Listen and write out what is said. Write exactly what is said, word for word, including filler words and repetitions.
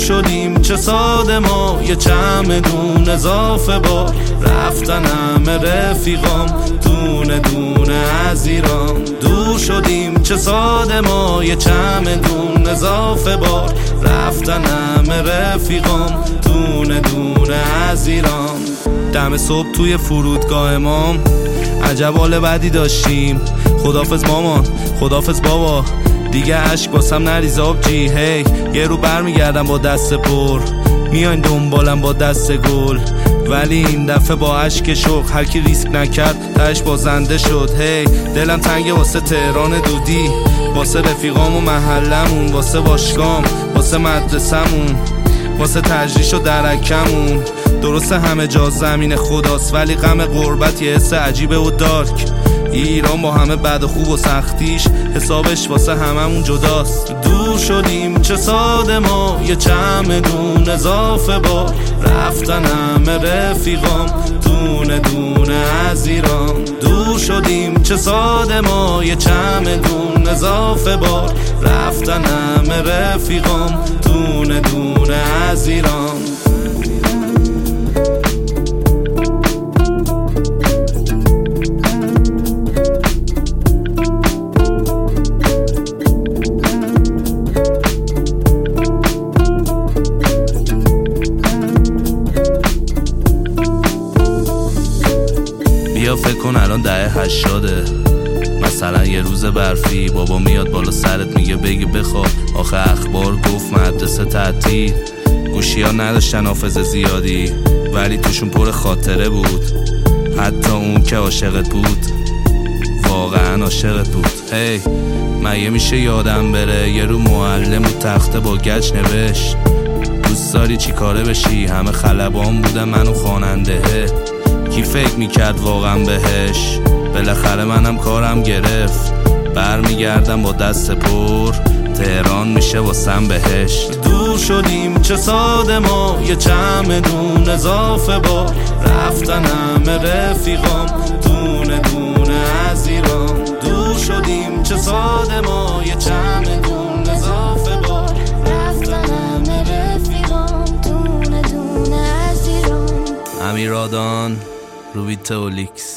شدیم چه ساده ما، یه چمدون اضافه با رفتن همه رفیقام دونه دونه از ایران. دور شدیم چه ساده ما، یه چمدون اضافه با رفتن همه رفیقام دونه دونه از ایران. دم صبح توی فرودگاه ما عجب حال بدی داشتیم. خدافظ مامان، خدافظ بابا، دیگه عشق باسم نریز آبجی. هی یه رو برمیگردم با دست پر، میاین دنبالم با دست گل، ولی این دفعه با عشق شوق هر کی ریسک نکرد تهش بازنده شد. هی دلم تنگه واسه تهران دودی، واسه رفیقام و محلمون، واسه باشگام، واسه مدرسمون، واسه تجریش و درکمون. درسته همه جا زمین خداست، ولی غم غربت یه حس عجیبه و دارک. ایران با همه بد و خوب و سختیش حسابش واسه هممون جداست. دور شدیم چه ساده ما، یه چمدون اضافه با رفتن همه رفیقام دونه دونه از ایران. دور شدیم چه ساده ما، یه چمدون اضافه با رفتن همه رفیقام دونه دونه از ایران. بیا فکر کن الان دهه هشتاده، مثلا یه روز برفی، بابا میاد بالا سرت میگه بگی بخواب، آخه اخبار گفت مدرسه تعطیل. گوشی ها نداشتن حافظه زیادی، ولی توشون پر خاطره بود. حتی اون که عاشقت بود واقعا عاشقت بود. هی hey, مگه میشه یادم بره یه رو معلم و تخته با گچ نوشت دوست داری چی کاره بشی؟ همه خلبان بودن منو خواننده، کی فکر میکرد واقعا بهش؟ بالاخره منم کارم گرفت، برمیگردم با دست پر، تهران میشه واسم بهش. دور شدیم چه ساده ما، یه چمدون اضافه با رفتن همه رفیقام دونه دونه از ایران. دور شدیم چه ساده ما، یه چمدون اضافه با رفتن همه رفیقام دونه دونه از ایران. امیرادان، روبیته اولیکس.